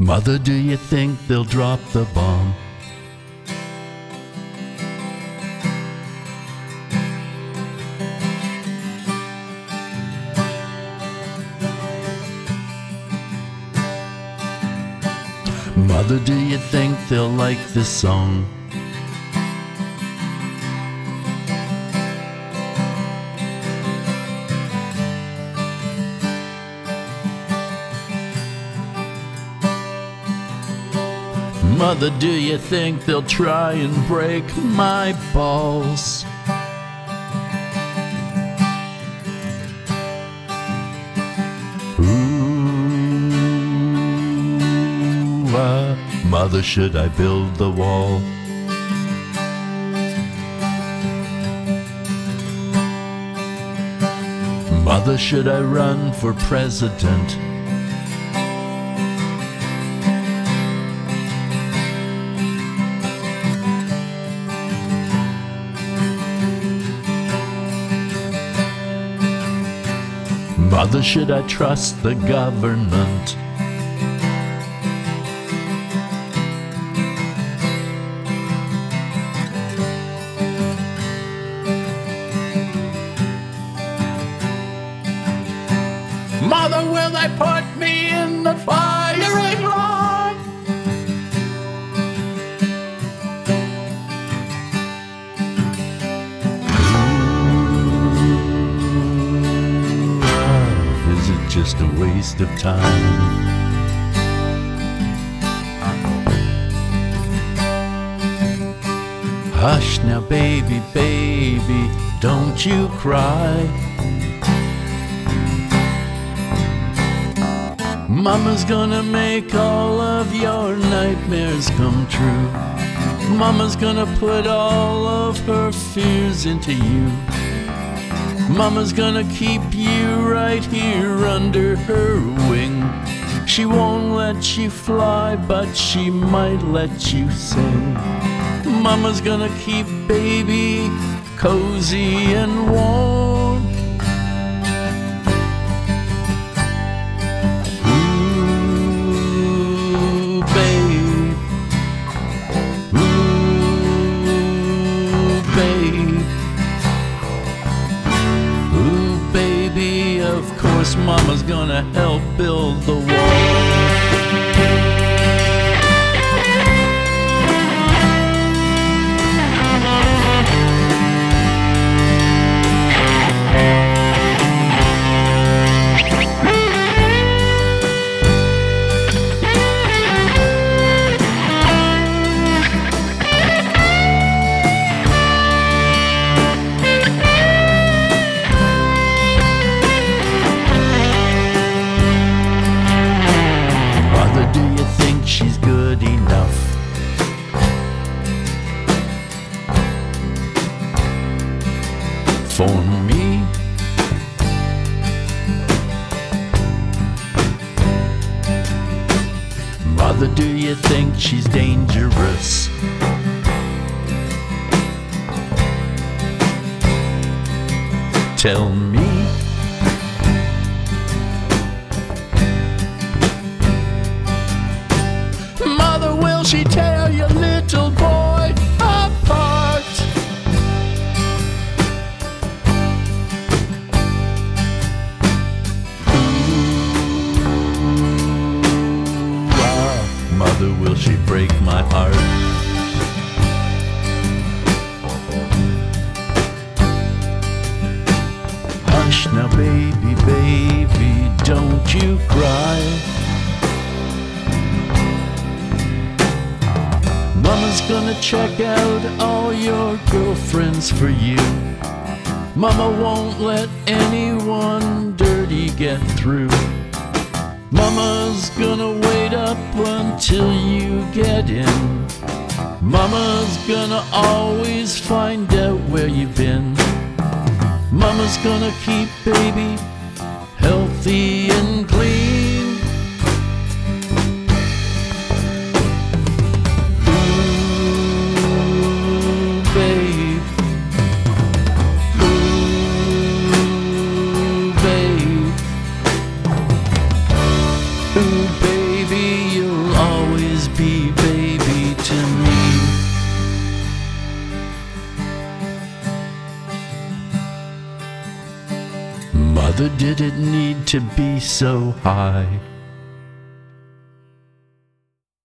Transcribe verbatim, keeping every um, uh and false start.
Mother, do you think they'll drop the bomb? Mother, do you think they'll like this song? Mother, do you think they'll try and break my balls? Ooh, ah, Mother, should I build the wall? Mother, should I run for president? Mother, should I trust the government? Mother, will they put me in the firing line? Is it just a waste of time? Hush now, baby, baby, don't you cry. Mama's gonna make all of your nightmares come true. Mama's gonna put all of her fears into you. Mama's gonna keep you right here under her wing. She won't let you fly, but she might let you sing. Mama's gonna keep baby cozy and warm. Ooh, babe. Ooh, babe. Ooh, baby, of course Mama's gonna help build the wall. She's good enough for me. Mother, do you think she's dangerous? Tell me. Will she tear your little boy apart? Ooh, ah, Mother, will she break my heart? Hush now, baby, baby, don't you cry. Mama's gonna check out all your girlfriends for you. Mama won't let anyone dirty get through. Mama's gonna wait up until you get in. Mama's gonna always find out where you've been. Mama's gonna keep baby healthy and clean. Ooh, baby, you'll always be baby to me. Mother, did it need to be so high?